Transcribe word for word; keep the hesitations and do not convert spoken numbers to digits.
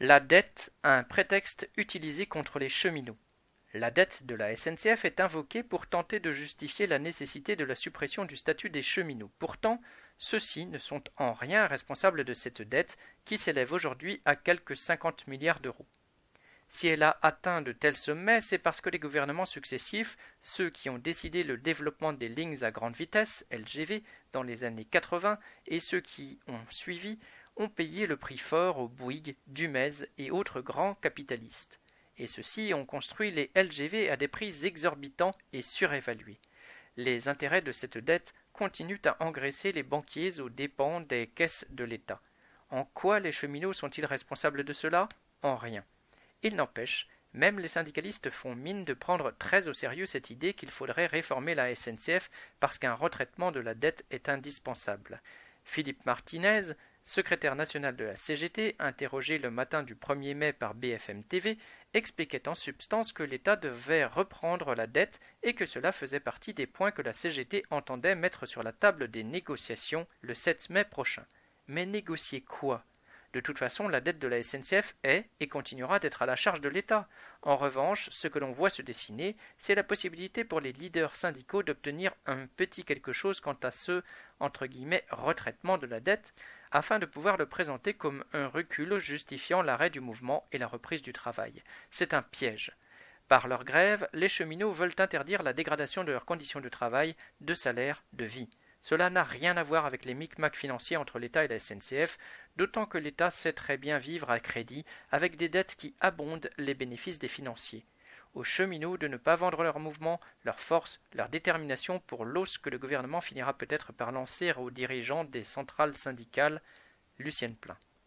La dette, un prétexte utilisé contre les cheminots. La dette de la S N C F est invoquée pour tenter de justifier la nécessité de la suppression du statut des cheminots. Pourtant, ceux-ci ne sont en rien responsables de cette dette qui s'élève aujourd'hui à quelque cinquante milliards d'euros. Si elle a atteint de tels sommets, c'est parce que les gouvernements successifs, ceux qui ont décidé le développement des lignes à grande vitesse, L G V, dans les années quatre-vingts, et ceux qui ont suivi, ont payé le prix fort aux Bouygues, Dumez et autres grands capitalistes. Et ceux-ci ont construit les L G V à des prix exorbitants et surévalués. Les intérêts de cette dette continuent à engraisser les banquiers aux dépens des caisses de l'État. En quoi les cheminots sont-ils responsables de cela? En rien. Il n'empêche, même les syndicalistes font mine de prendre très au sérieux cette idée qu'il faudrait réformer la S N C F parce qu'un retraitement de la dette est indispensable. Philippe Martinez, secrétaire national de la C G T, interrogé le matin du premier mai par B F M T V, expliquait en substance que l'État devait reprendre la dette et que cela faisait partie des points que la C G T entendait mettre sur la table des négociations le sept mai prochain. Mais négocier quoi? De toute façon, la dette de la S N C F est et continuera d'être à la charge de l'État. En revanche, ce que l'on voit se dessiner, c'est la possibilité pour les leaders syndicaux d'obtenir un petit quelque chose quant à ce entre guillemets retraitement de la dette, afin de pouvoir le présenter comme un recul justifiant l'arrêt du mouvement et la reprise du travail. C'est un piège. Par leur grève, les cheminots veulent interdire la dégradation de leurs conditions de travail, de salaire, de vie. Cela n'a rien à voir avec les micmacs financiers entre l'État et la S N C F, d'autant que l'État sait très bien vivre à crédit avec des dettes qui abondent les bénéfices des financiers. Aux cheminots de ne pas vendre leur mouvement, leur force, leur détermination pour l'os que le gouvernement finira peut-être par lancer aux dirigeants des centrales syndicales. Lucienne Plein.